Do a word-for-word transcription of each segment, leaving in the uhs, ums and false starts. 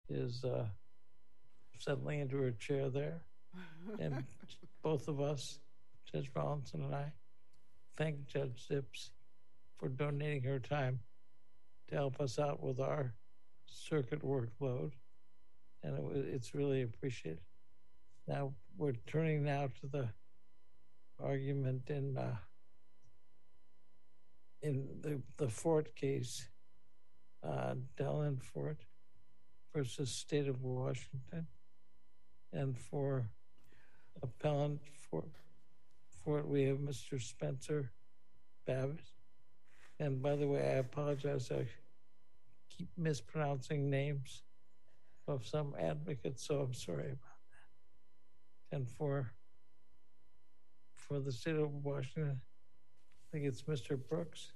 is uh, settling into her chair there. And both of us, Judge Rawlinson and I, thank Judge Zips for donating her time to help us out with our circuit workload. And it, it's really appreciated. Now, we're turning now to the argument in uh, in the, the Fort case, uh, Dellen Fort versus State of Washington. And for appellant for, for it, we have Mister Spencer Babbitt. And by the way, I apologize, I keep mispronouncing names of some advocates, so I'm sorry about that. And for for the State of Washington, I think it's Mister Brooks.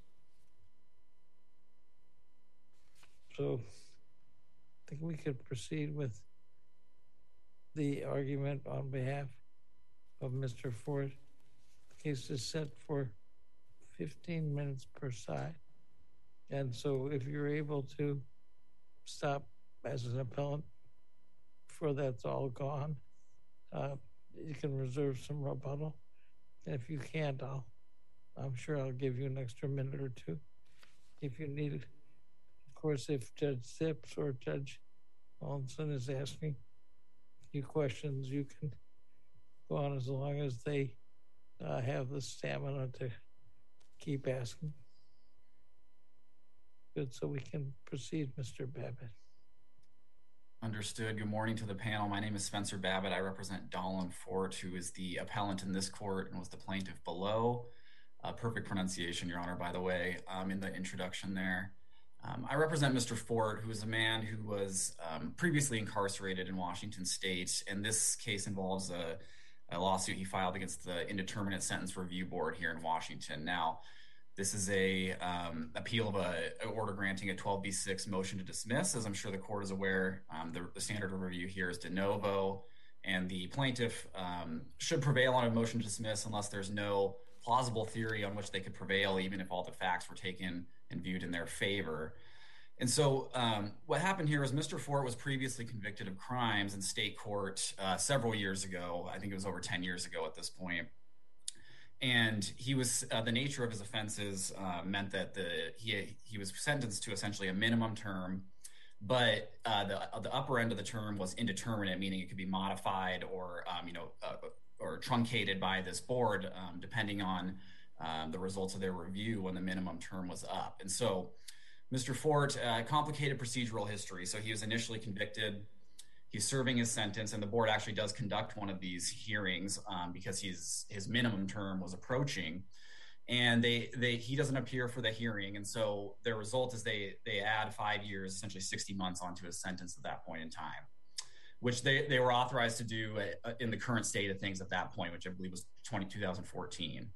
So I think we could proceed with the argument on behalf of Mister Ford. The case is set for fifteen minutes per side. And so if you're able to stop as an appellant before that's all gone, uh, you can reserve some rebuttal. And if you can't, I'll, I'm sure I'll give you an extra minute or two if you need it. Of course, if Judge Zips or Judge Rawlinson is asking you questions, you can go on as long as they uh, have the stamina to keep asking. Good, so we can proceed, Mister Babbitt. Understood. Good morning to the panel. My name is Spencer Babbitt. I represent Dellen Fort, who is the appellant in this court and was the plaintiff below. Uh, perfect pronunciation, Your Honor, by the way, um, in the introduction there. Um, I represent Mister Fort, who is a man who was um, previously incarcerated in Washington State, and this case involves a, a lawsuit he filed against the Indeterminate Sentence Review Board here in Washington. Now, this is a um, appeal of a, a order granting a twelve B six motion to dismiss. As I'm sure the court is aware, um, the, the standard of review here is de novo, and the plaintiff um, should prevail on a motion to dismiss unless there's no plausible theory on which they could prevail, even if all the facts were taken and viewed in their favor. And so um, what happened here is Mister Fort was previously convicted of crimes in state court uh, several years ago. I think it was over ten years ago at this point. And he was uh, the nature of his offenses uh, meant that the he he was sentenced to essentially a minimum term, but uh, the uh, the upper end of the term was indeterminate, meaning it could be modified or um, you know uh, or truncated by this board um, depending on um, the results of their review when the minimum term was up. And so Mister Fort, uh, complicated procedural history. So he was initially convicted. He's serving his sentence, and the board actually does conduct one of these hearings um, because he's, his minimum term was approaching, and they they he doesn't appear for the hearing, and so their result is they they add five years, essentially sixty months, onto his sentence at that point in time, which they, they were authorized to do in the current state of things at that point, which I believe was two thousand fourteen.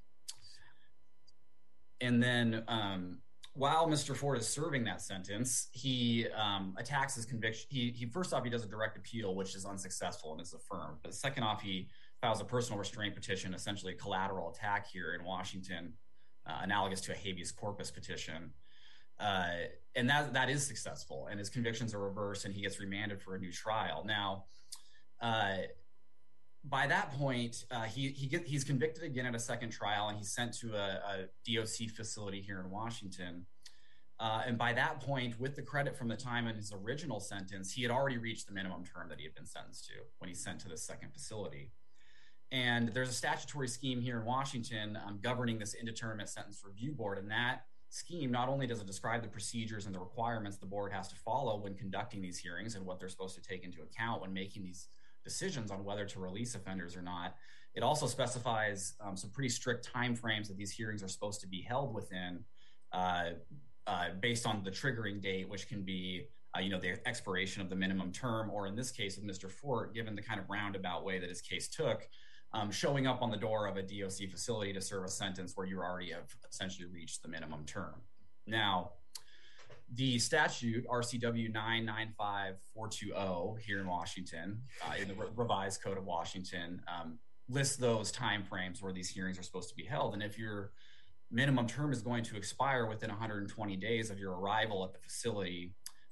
And then um, while Mister Fort is serving that sentence, he um, attacks his conviction. He, he first off, he does a direct appeal, which is unsuccessful and is affirmed. But second off, he files a personal restraint petition, essentially a collateral attack here in Washington, uh, analogous to a habeas corpus petition. Uh, and that that is successful, and his convictions are reversed, and he gets remanded for a new trial. Now, uh, by that point, uh, he he get, he's convicted again at a second trial, and he's sent to a, a D O C facility here in Washington. Uh, and by that point, with the credit from the time in his original sentence, he had already reached the minimum term that he had been sentenced to when he's sent to this second facility. And there's a statutory scheme here in Washington um, governing this Indeterminate Sentence Review Board, and that scheme not only does it describe the procedures and the requirements the board has to follow when conducting these hearings and what they're supposed to take into account when making these decisions on whether to release offenders or not, it also specifies um, some pretty strict timeframes that these hearings are supposed to be held within uh, uh, based on the triggering date, which can be uh, you know, the expiration of the minimum term, or in this case of Mister Fort, given the kind of roundabout way that his case took, Um, showing up on the door of a D O C facility to serve a sentence where you already have essentially reached the minimum term. Now, the statute, R C W nine nine five four two zero here in Washington, uh, in the Re- Revised Code of Washington, um, lists those timeframes where these hearings are supposed to be held. And if your minimum term is going to expire within one hundred twenty days of your arrival at the facility,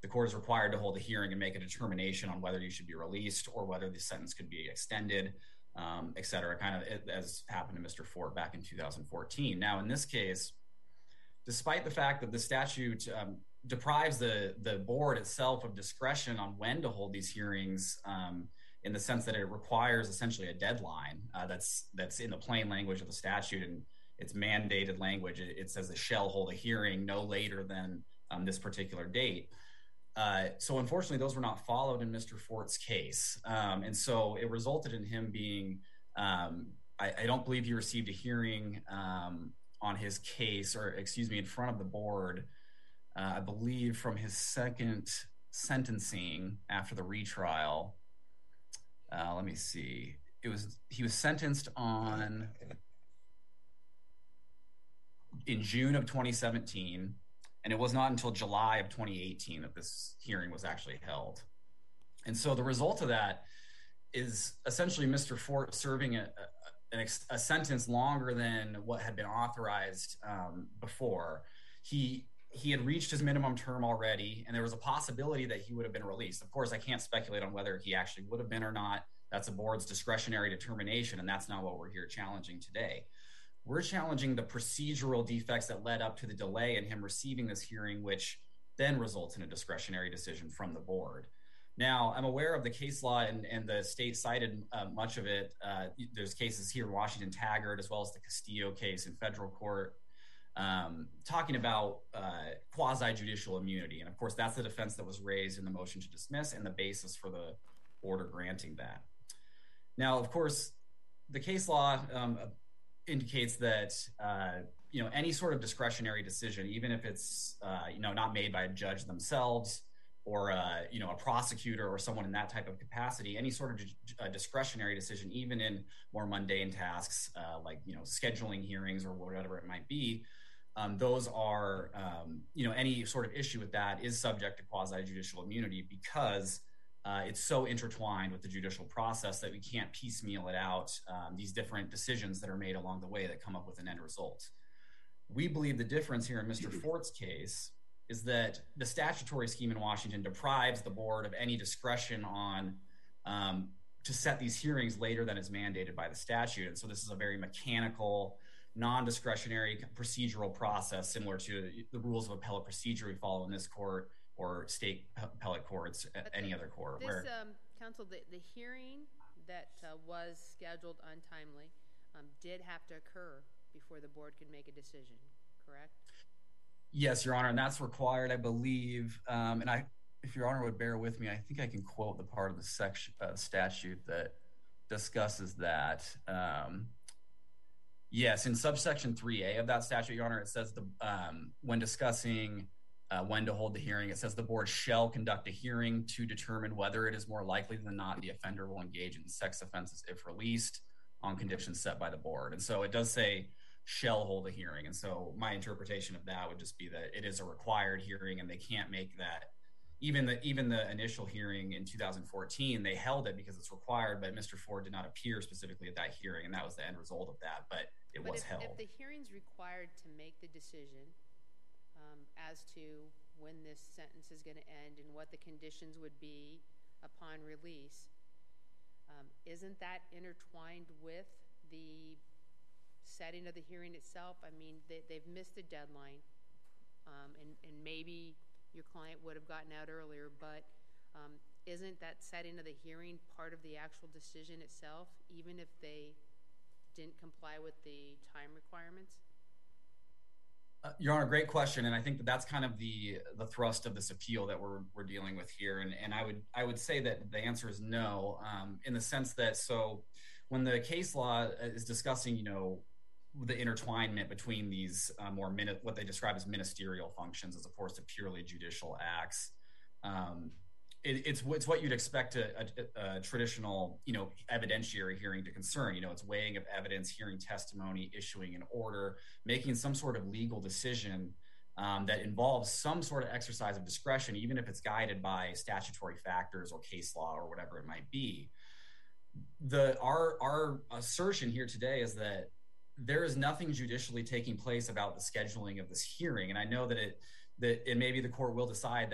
the court is required to hold a hearing and make a determination on whether you should be released or whether the sentence could be extended, um, et cetera, kind of as happened to Mister Fort back in two thousand fourteen. Now, in this case, despite the fact that the statute um, deprives the, the board itself of discretion on when to hold these hearings, um, in the sense that it requires essentially a deadline uh, that's that's in the plain language of the statute, and it's mandated language. It, it says it shall hold a hearing no later than um, this particular date. Uh, so unfortunately, those were not followed in Mister Fort's case. Um, and so it resulted in him being, um, I, I don't believe he received a hearing um, on his case, or excuse me, in front of the board, uh, I believe from his second sentencing after the retrial. Uh, let me see. It was, he was sentenced on, in June of twenty seventeen. And it was not until July of twenty eighteen that this hearing was actually held. And so the result of that is essentially Mister Fort serving a, a, a sentence longer than what had been authorized um, before. He he had reached his minimum term already, and there was a possibility that he would have been released. Of course, I can't speculate on whether he actually would have been or not. That's a board's discretionary determination, and that's not what we're here challenging today. We're challenging the procedural defects that led up to the delay in him receiving this hearing, which then results in a discretionary decision from the board. Now, I'm aware of the case law, and, and the state cited uh, much of it. Uh, there's cases here in Washington, Taggart, as well as the Castillo case in federal court, um, talking about uh, quasi-judicial immunity. And of course, that's the defense that was raised in the motion to dismiss and the basis for the order granting that. Now, of course, the case law um, indicates that uh, you know, any sort of discretionary decision, even if it's uh, you know, not made by a judge themselves or uh, you know, a prosecutor or someone in that type of capacity, any sort of uh, discretionary decision, even in more mundane tasks uh, like you know, scheduling hearings or whatever it might be, um, those are um, you know, any sort of issue with that is subject to quasi-judicial immunity because Uh, it's so intertwined with the judicial process that we can't piecemeal it out, um, these different decisions that are made along the way that come up with an end result. We believe the difference here in Mister Fort's case is that the statutory scheme in Washington deprives the board of any discretion on um, to set these hearings later than is mandated by the statute. And so this is a very mechanical, non-discretionary procedural process similar to the rules of appellate procedure we follow in this court or state appellate courts, but any the, other court. This, where, um, counsel, the, the hearing that uh, was scheduled untimely um, did have to occur before the board could make a decision, correct? Yes, Your Honor, and that's required, I believe. Um, and I, if Your Honor would bear with me, I think I can quote the part of the section uh, statute that discusses that. Um, yes, in subsection three A of that statute, Your Honor, it says the um, when discussing Uh, when to hold the hearing, it says the board shall conduct a hearing to determine whether it is more likely than not the offender will engage in sex offenses if released on conditions set by the board. And so it does say shall hold a hearing. And so my interpretation of that would just be that it is a required hearing and they can't make that. Even the even the initial hearing in two thousand fourteen, they held it because it's required, but Mister Ford did not appear specifically at that hearing, and that was the end result of that, but it but was if, held. If the hearing's required to make the decision Um, as to when this sentence is going to end and what the conditions would be upon release, um, isn't that intertwined with the setting of the hearing itself? I mean, they, they've missed a deadline, um, and, and maybe your client would have gotten out earlier, but um, isn't that setting of the hearing part of the actual decision itself, even if they didn't comply with the time requirements? Uh, Your Honor, great question, and I think that that's kind of the the thrust of this appeal that we're we're dealing with here. And and I would I would say that the answer is no, um, in the sense that so when the case law is discussing, you know, the intertwinement between these uh, more minute what they describe as ministerial functions as opposed to purely judicial acts. Um, It, it's it's what you'd expect a, a, a traditional, you know, evidentiary hearing to concern. You know, it's weighing of evidence, hearing testimony, issuing an order, making some sort of legal decision um, that involves some sort of exercise of discretion, even if it's guided by statutory factors or case law or whatever it might be. The our our assertion here today is that there is nothing judicially taking place about the scheduling of this hearing, and I know that it that and maybe the court will decide that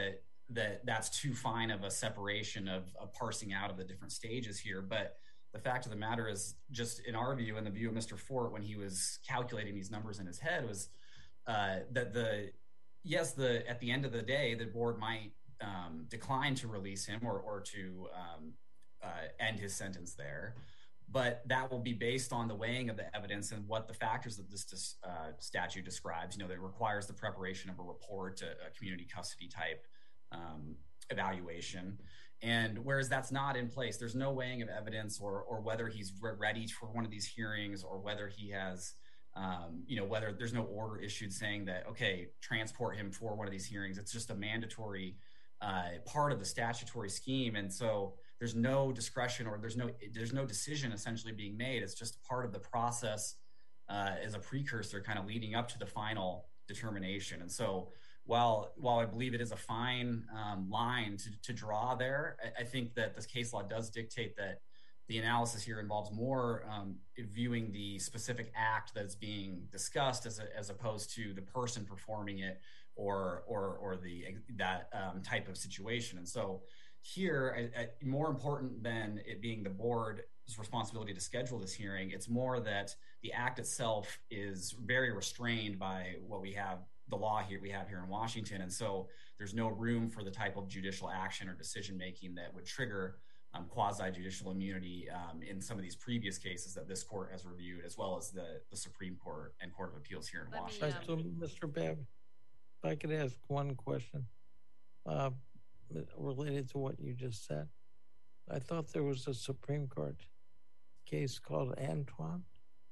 that that's too fine of a separation of, of parsing out of the different stages here. But the fact of the matter is, just in our view and the view of Mister Fort when he was calculating these numbers in his head, was uh, that the yes, the at the end of the day, the board might um, decline to release him or, or to um, uh, end his sentence there. But that will be based on the weighing of the evidence and what the factors that this uh, statute describes. You know, that requires the preparation of a report, a, a community custody type um, evaluation. And whereas that's not in place, there's no weighing of evidence or or whether he's re- ready for one of these hearings or whether he has, um, you know, whether there's no order issued saying that, okay, transport him for one of these hearings. It's just a mandatory uh, part of the statutory scheme. And so there's no discretion or there's no there's no decision essentially being made. It's just part of the process uh, as a precursor kind of leading up to the final determination. And so while while I believe it is a fine um, line to, to draw there, I, I think that this case law does dictate that the analysis here involves more um, viewing the specific act that's being discussed as, a, as opposed to the person performing it or or or the that um, type of situation. And so here, I, I, more important than it being the board's responsibility to schedule this hearing, it's more that the act itself is very restrained by what we have, the law here we have here in Washington. And so there's no room for the type of judicial action or decision making that would trigger um, quasi-judicial immunity um, in some of these previous cases that this court has reviewed, as well as the, the Supreme Court and Court of Appeals here in Let me, Washington. Right, so, Mister Babb, if I could ask one question. Uh, related to what you just said. I thought there was a Supreme Court case called Antoine.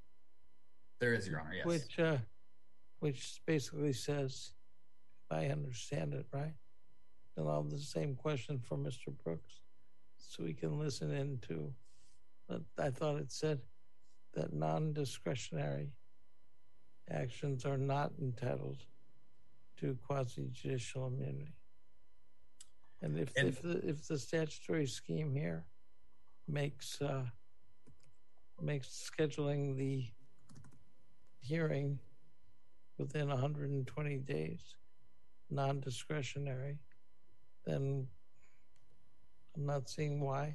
There is, Your Honor, yes. Which, uh, which basically says, if I understand it right, and I'll have the same question for Mister Brooks, so we can listen into, but I thought it said that non-discretionary actions are not entitled to quasi-judicial immunity. And if and, if the if the statutory scheme here makes uh, makes scheduling the hearing within one hundred twenty days non-discretionary, then I'm not seeing why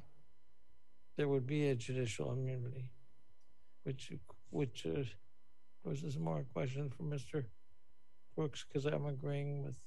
there would be a judicial immunity. Which which uh, was this more a question for Mister Brooks, because I'm agreeing with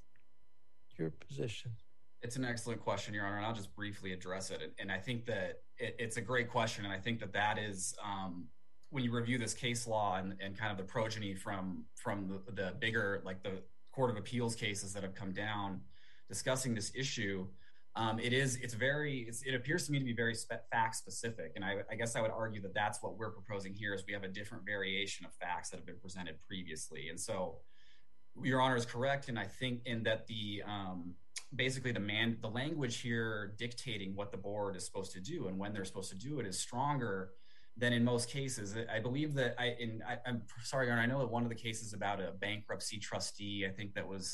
your position. It's an excellent question, Your Honor, and I'll just briefly address it. And, and I think that it, it's a great question, and I think that that is, um, when you review this case law and, and kind of the progeny from from the, the bigger, like the Court of Appeals cases that have come down discussing this issue, um, it is, it's very, it's, it appears to me to be very spe- fact-specific, and I, I guess I would argue that that's what we're proposing here, is we have a different variation of facts that have been presented previously. And so, Your Honor is correct, and I think in that the um, basically the man the language here dictating what the board is supposed to do and when they're supposed to do it is stronger than in most cases. I believe that I in I, I'm sorry, Your Honor, I know that one of the cases about a bankruptcy trustee, I think that was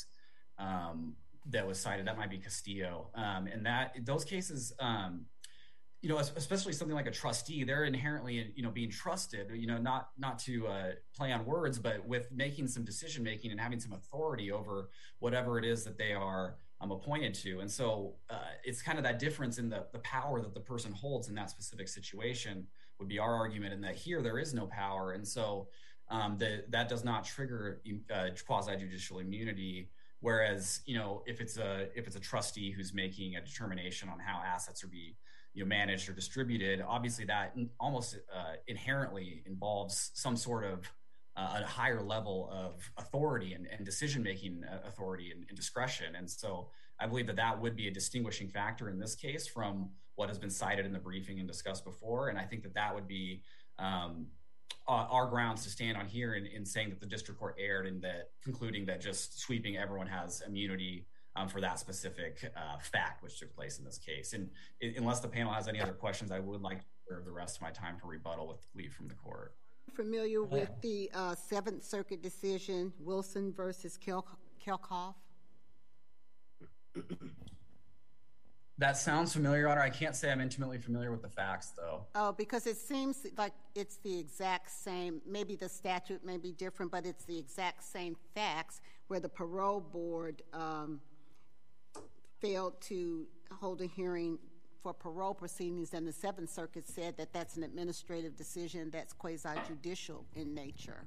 um, that was cited, that might be Castillo, um, and that those cases. Um, You know, especially something like a trustee, they're inherently, you know, being trusted, you know, not not to uh, play on words, but with making some decision making and having some authority over whatever it is that they are um, appointed to. And so uh, it's kind of that difference in the, the power that the person holds in that specific situation would be our argument, in that here there is no power. And so um, the, that does not trigger uh, quasi-judicial immunity. Whereas, you know, if it's a if it's a trustee who's making a determination on how assets are be you know, managed or distributed, obviously that almost uh, inherently involves some sort of uh, a higher level of authority and, and decision-making authority and, and discretion. And so I believe that that would be a distinguishing factor in this case from what has been cited in the briefing and discussed before. And I think that that would be um, our grounds to stand on here in, in saying that the district court erred in that, concluding that just sweeping everyone has immunity Um, for that specific uh, fact which took place in this case. And it, unless the panel has any other questions, I would like to reserve the rest of my time for rebuttal with leave from the court. Familiar with the uh, Seventh Circuit decision, Wilson versus Kel- Kelkoff? That sounds familiar, Your Honor. I can't say I'm intimately familiar with the facts, though. Oh, because it seems like it's the exact same, maybe the statute may be different, but it's the exact same facts where the parole board um, failed to hold a hearing for parole proceedings, and the Seventh Circuit said that that's an administrative decision that's quasi-judicial in nature.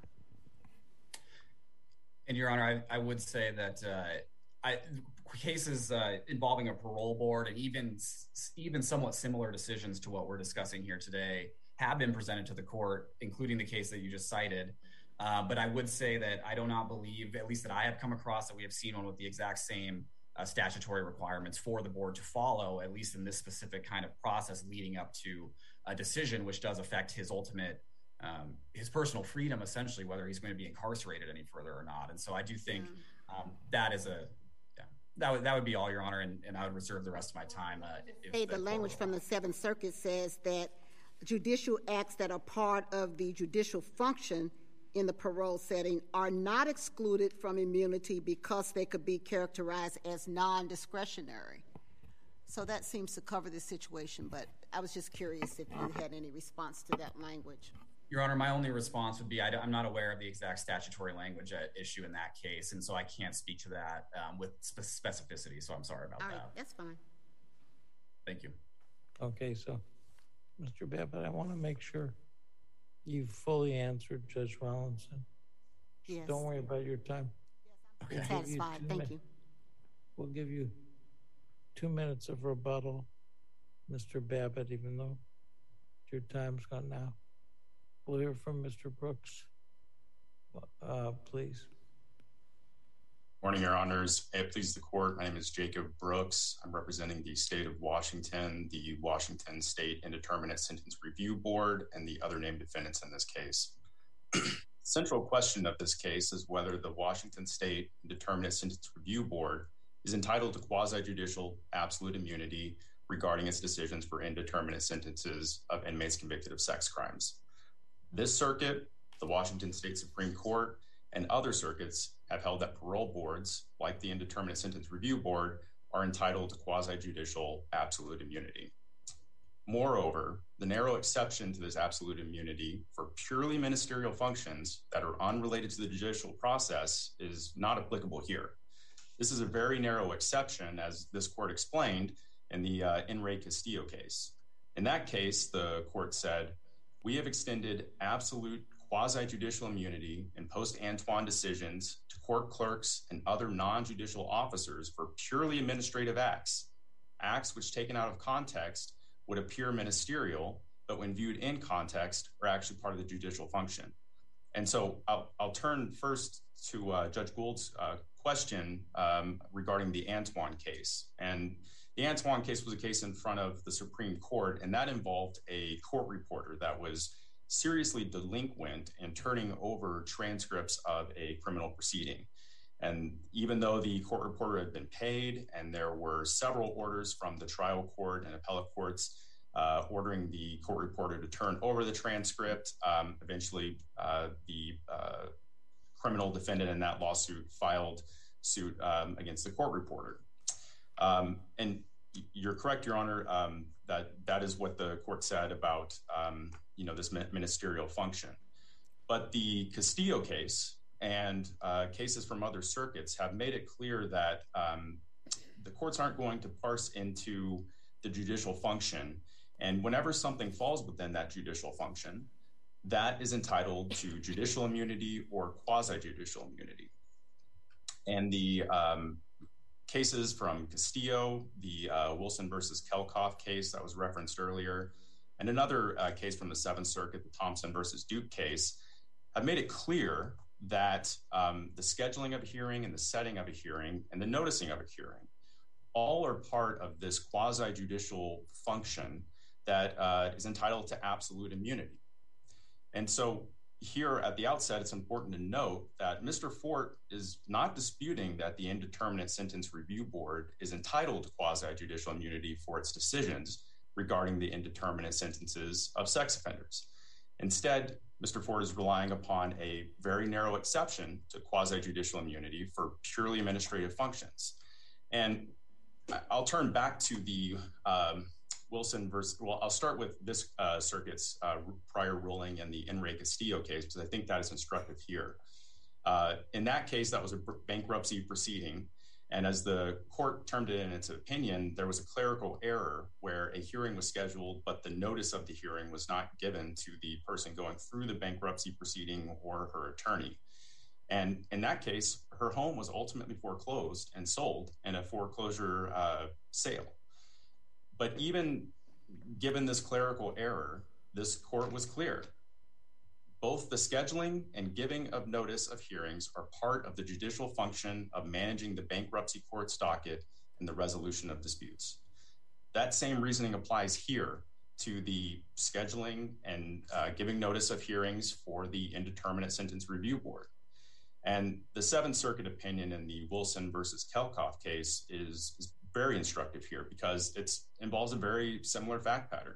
And, Your Honor, I, I would say that uh, I, cases uh, involving a parole board and even even somewhat similar decisions to what we're discussing here today have been presented to the court, including the case that you just cited. Uh, but I would say that I do not believe, at least that I have come across, that we have seen one with the exact same uh, statutory requirements for the board to follow, at least in this specific kind of process leading up to a decision which does affect his ultimate Um, his personal freedom, essentially, whether he's going to be incarcerated any further or not. And so I do think um, that is a, yeah, that would, that would be all, Your Honor, and, and I would reserve the rest of my time. Uh, if hey, the language from the Seventh Circuit says that judicial acts that are part of the judicial function in the parole setting are not excluded from immunity because they could be characterized as non-discretionary. So that seems to cover the situation, but I was just curious if you had any response to that language. Your Honor, my only response would be I, I'm not aware of the exact statutory language at issue in that case, and so I can't speak to that um, with spe- specificity, so I'm sorry about All right, that. that's fine. Thank you. Okay, so, Mister Babbitt, I want to make sure you've fully answered Judge Rollinson. Yes. Don't worry about your time. Okay. We'll Satisfied, you thank min- you. We'll give you two minutes of rebuttal, Mister Babbitt, even though your time's gone now. We'll hear from Mister Brooks, uh, please. Morning, Your Honors. May it please the court, my name is Jacob Brooks. I'm representing the state of Washington, the Washington State Indeterminate Sentence Review Board, and the other named defendants in this case. Central question of this case is whether the Washington State Indeterminate Sentence Review Board is entitled to quasi-judicial absolute immunity regarding its decisions for indeterminate sentences of inmates convicted of sex crimes. This circuit, the Washington State Supreme Court, and other circuits have held that parole boards, like the Indeterminate Sentence Review Board, are entitled to quasi-judicial absolute immunity. Moreover, the narrow exception to this absolute immunity for purely ministerial functions that are unrelated to the judicial process is not applicable here. This is a very narrow exception, as this court explained in the uh, In re Castillo case. In that case, the court said, "We have extended absolute quasi-judicial immunity in post-Antoine decisions to court clerks and other non-judicial officers for purely administrative acts, acts which taken out of context would appear ministerial, but when viewed in context are actually part of the judicial function." And so I'll, I'll turn first to uh, Judge Gould's uh, question um, regarding the Antoine case. And the Antoine case was a case in front of the Supreme Court, and that involved a court reporter that was seriously delinquent in turning over transcripts of a criminal proceeding. And even though the court reporter had been paid and there were several orders from the trial court and appellate courts uh, ordering the court reporter to turn over the transcript, um, eventually uh, the uh, criminal defendant in that lawsuit filed suit um, against the court reporter. Um, and you're correct, Your Honor, um, that that is what the court said about um, you know, this ministerial function. But the Castillo case and uh, cases from other circuits have made it clear that um, the courts aren't going to parse into the judicial function. And whenever something falls within that judicial function, that is entitled to judicial immunity or quasi-judicial immunity. And the um, cases from Castillo, the uh, Wilson versus Kelkoff case that was referenced earlier, and another uh, case from the Seventh Circuit, the Thompson versus Duke case, have made it clear that um, the scheduling of a hearing and the setting of a hearing and the noticing of a hearing all are part of this quasi-judicial function that uh, is entitled to absolute immunity. And so here at the outset, it's important to note that Mister Fort is not disputing that the Indeterminate Sentence Review Board is entitled to quasi-judicial immunity for its decisions regarding the indeterminate sentences of sex offenders. Instead, Mister Fort is relying upon a very narrow exception to quasi-judicial immunity for purely administrative functions. And I'll turn back to the um, Wilson versus, well, I'll start with this uh, circuit's uh, prior ruling in the In re Castillo case, because I think that is instructive here. Uh, in that case, that was a bankruptcy proceeding, And as the court termed it in its opinion, there was a clerical error where a hearing was scheduled, but the notice of the hearing was not given to the person going through the bankruptcy proceeding or her attorney. And in that case, her home was ultimately foreclosed and sold in a foreclosure uh, sale. But even given this clerical error, this court was clear. Both the scheduling and giving of notice of hearings are part of the judicial function of managing the bankruptcy court's docket and the resolution of disputes. That same reasoning applies here to the scheduling and uh, giving notice of hearings for the Indeterminate Sentence Review Board. And the Seventh Circuit opinion in the Wilson versus Kelkoff case is, is very instructive here because it involves a very similar fact pattern.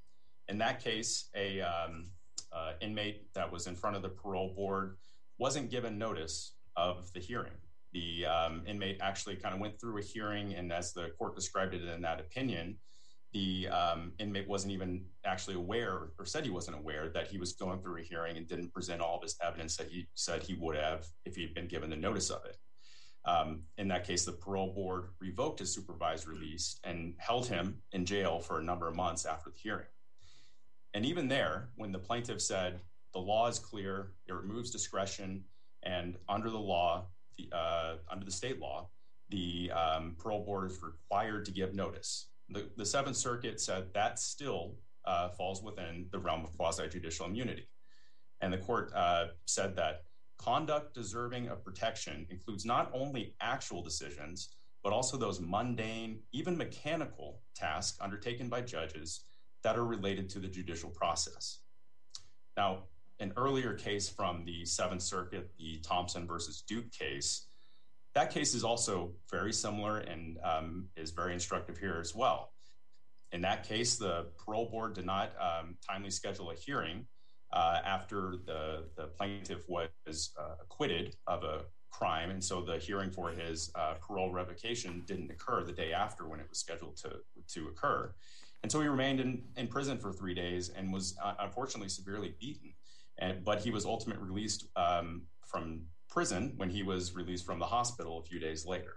In that case, a um, uh, inmate that was in front of the parole board wasn't given notice of the hearing. The um, inmate actually kind of went through a hearing, and as the court described it in that opinion, the um, inmate wasn't even actually aware or said he wasn't aware that he was going through a hearing and didn't present all of his evidence that he said he would have if he'd been given the notice of it. Um, in that case, the parole board revoked his supervised release and held him in jail for a number of months after the hearing. And even there, when the plaintiff said the law is clear, it removes discretion, and under the law, the, uh, under the state law, the um, parole board is required to give notice. The, the Seventh Circuit said that still uh, falls within the realm of quasi-judicial immunity. And the court uh, said that conduct deserving of protection includes not only actual decisions, but also those mundane, even mechanical tasks undertaken by judges that are related to the judicial process. Now, an earlier case from the Seventh Circuit, the Thompson versus Duke case, that case is also very similar and um, is very instructive here as well. In that case, the parole board did not um, timely schedule a hearing uh, after the, the plaintiff was uh, acquitted of a crime. And so the hearing for his uh, parole revocation didn't occur the day after when it was scheduled to, to occur. And so he remained in, in prison for three days and was uh, unfortunately severely beaten. And, but he was ultimately released um, from prison when he was released from the hospital a few days later.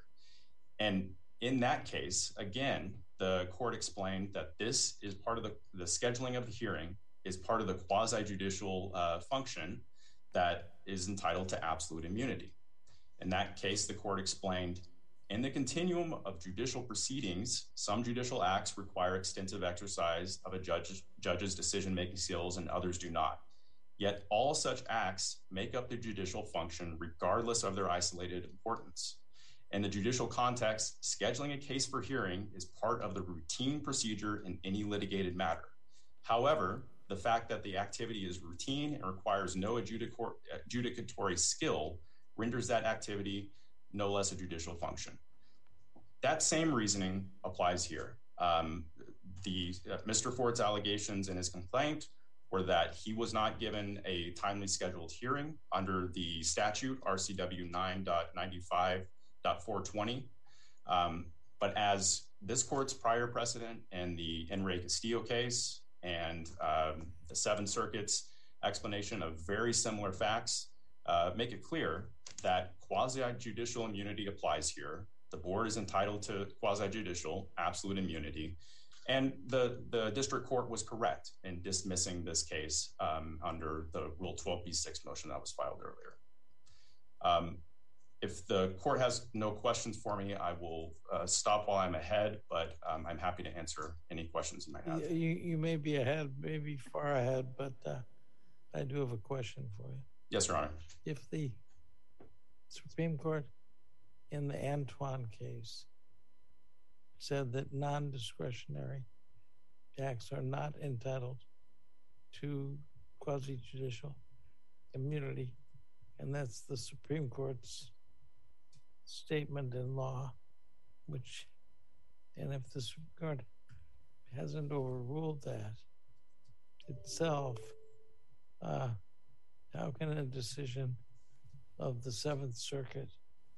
And in that case, again, the court explained that this is part of the, the scheduling of the hearing is part of the quasi-judicial uh, function that is entitled to absolute immunity. In that case, the court explained, in the continuum of judicial proceedings, some judicial acts require extensive exercise of a judge's, judge's decision-making skills and others do not. Yet all such acts make up the judicial function regardless of their isolated importance. In the judicial context, scheduling a case for hearing is part of the routine procedure in any litigated matter. However, the fact that the activity is routine and requires no adjudicatory skill renders that activity no less a judicial function. That same reasoning applies here. Um, the uh, Mister Ford's allegations in his complaint were that he was not given a timely scheduled hearing under the statute R C W nine ninety-five point four twenty. Um, but as this court's prior precedent in the Enrique Castillo case and um, the Seventh Circuit's explanation of very similar facts uh, make it clear that quasi-judicial immunity applies here. The board is entitled to quasi-judicial absolute immunity. And the, the district court was correct in dismissing this case um, under the Rule twelve B six motion that was filed earlier. Um, if the court has no questions for me, I will uh, stop while I'm ahead, but um, I'm happy to answer any questions you might have. You, you may be ahead, maybe far ahead, but uh, I do have a question for you. Yes, Your Honor. If the Supreme Court in the Antoine case said that non-discretionary acts are not entitled to quasi-judicial immunity, and that's the Supreme Court's statement in law, which, and if the Supreme Court hasn't overruled that itself, uh, how can a decision of the Seventh Circuit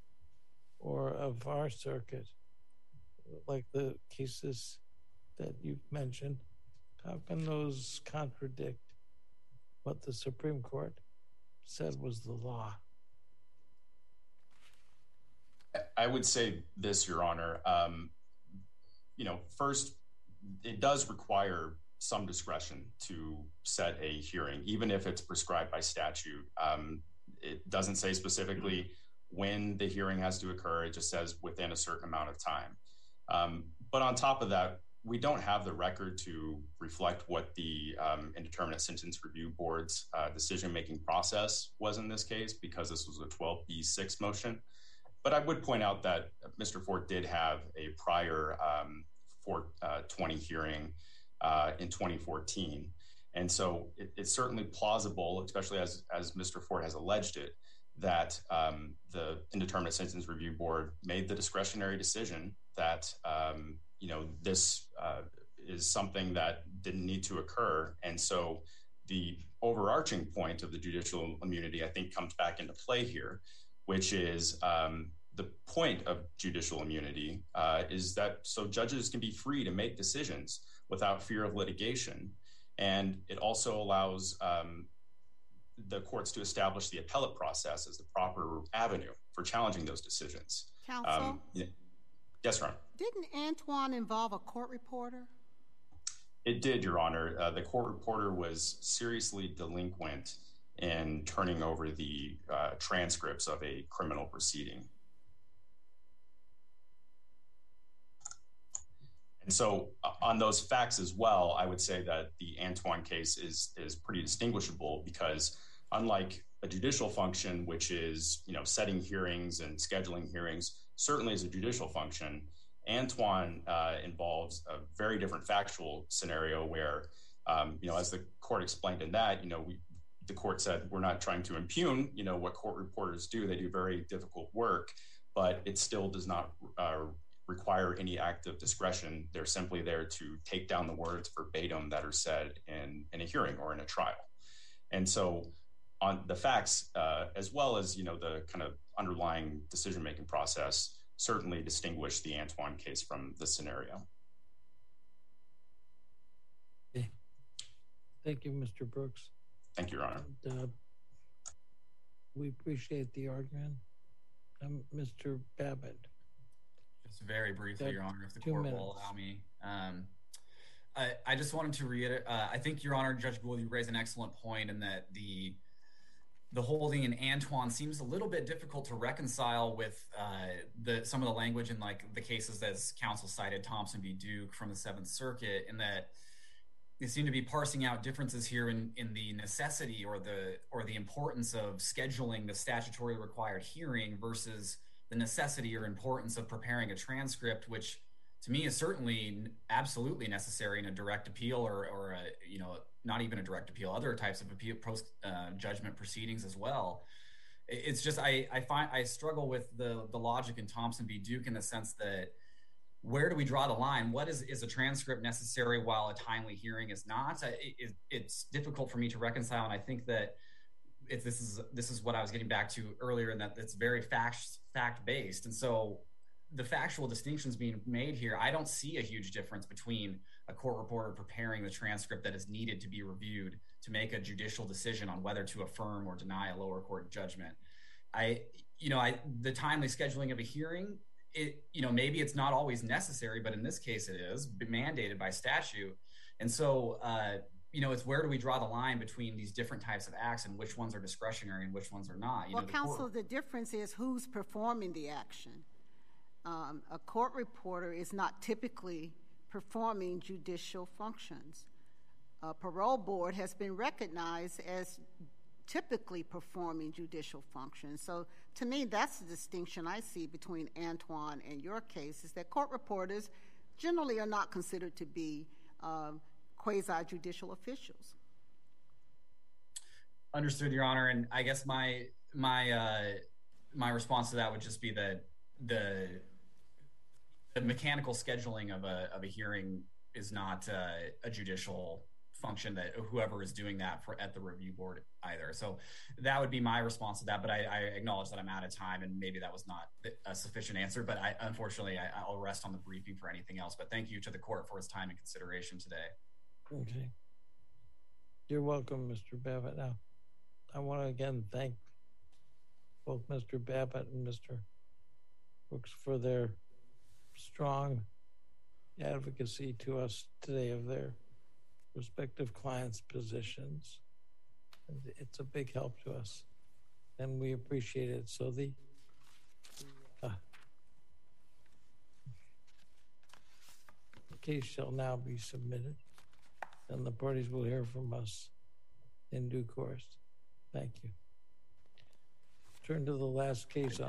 or of our circuit, like the cases that you've mentioned, how can those contradict what the Supreme Court said was the law? I would say this, Your Honor. Um, you know, first, it does require some discretion to set a hearing, even if it's prescribed by statute. Um, it doesn't say specifically when the hearing has to occur. It just says within a certain amount of time. Um, but on top of that, we don't have the record to reflect what the um, Indeterminate Sentence Review Board's uh, decision-making process was in this case, because this was a twelve B six motion. But I would point out that Mister Ford did have a prior um, four twenty hearing uh, in twenty fourteen. And so it, it's certainly plausible, especially as, as Mister Ford has alleged it, that um, the Indeterminate Sentence Review Board made the discretionary decision that, um, you know, this uh, is something that didn't need to occur. And so the overarching point of the judicial immunity, I think, comes back into play here, which is um, the point of judicial immunity uh, is that so judges can be free to make decisions without fear of litigation. And it also allows um, the courts to establish the appellate process as the proper avenue for challenging those decisions. Counsel? Um, yeah. Yes, Ron. Didn't Antoine involve a court reporter? It did, Your Honor. Uh, the court reporter was seriously delinquent in turning over the uh, transcripts of a criminal proceeding. And so uh, on those facts as well, I would say that the Antoine case is, is pretty distinguishable because unlike a judicial function, which is, you know, setting hearings and scheduling hearings, certainly is a judicial function, Antoine uh, involves a very different factual scenario where, um, you know, as the court explained in that, you know, we, the court said, we're not trying to impugn, you know, what court reporters do. They do very difficult work, but it still does not uh, require any act of discretion. They're simply there to take down the words verbatim that are said in, in a hearing or in a trial. And so on the facts, uh, as well as, you know, the kind of underlying decision-making process, certainly distinguish the Antoine case from this scenario. Okay. Thank you, Mister Brooks. Thank you, Your Honor. And, uh, we appreciate the argument. Um, Mister Babbitt. Just very briefly, Got Your Honor, if the two court minutes. will allow me. Um, I, I just wanted to reiterate, uh, I think, Your Honor, Judge Gould, you raised an excellent point in that the the holding in Antoine seems a little bit difficult to reconcile with uh, the some of the language in like the cases as counsel cited, Thompson v. Duke from the Seventh Circuit, in that they seem to be parsing out differences here in, in the necessity or the or the importance of scheduling the statutory required hearing versus the necessity or importance of preparing a transcript, which to me is certainly absolutely necessary in a direct appeal or, or a, you know, not even a direct appeal, other types of appeal post uh, judgment proceedings as well. It's just, I, I find, I struggle with the, the logic in Thompson v. Duke in the sense that where do we draw the line? What is, is a transcript necessary while a timely hearing is not? It, it, it's difficult for me to reconcile. And I think that if this is, this is what I was getting back to earlier, and that it's very fact, fact based. And so the factual distinctions being made here, I don't see a huge difference between a court reporter preparing the transcript that is needed to be reviewed to make a judicial decision on whether to affirm or deny a lower court judgment. I, you know, I, the timely scheduling of a hearing, it, you know, maybe it's not always necessary, but in this case it is mandated by statute. And so, uh, you know, it's where do we draw the line between these different types of acts and which ones are discretionary and which ones are not? You well, know, the counsel, court... the difference is who's performing the action. Um, a court reporter is not typically performing judicial functions. A parole board has been recognized as typically performing judicial functions. So to me, that's the distinction I see between Antoine and your case, is that court reporters generally are not considered to be um, quasi-judicial officials. Understood, Your Honor. And I guess my my uh, my response to that would just be that the the mechanical scheduling of a of a hearing is not uh, a judicial function, that whoever is doing that for at the review board either. So that would be my response to that. But I, I acknowledge that I'm out of time, and maybe that was not a sufficient answer. But I, unfortunately, I, I'll rest on the briefing for anything else. But thank you to the court for its time and consideration today. Okay. You're welcome, Mister Babbitt. Now, I want to again thank both Mister Babbitt and Mister Brooks for their strong advocacy to us today of their respective clients' positions. And it's a big help to us, and we appreciate it. So the uh, the case shall now be submitted, and the parties will hear from us in due course. Thank you. Turn to the last case on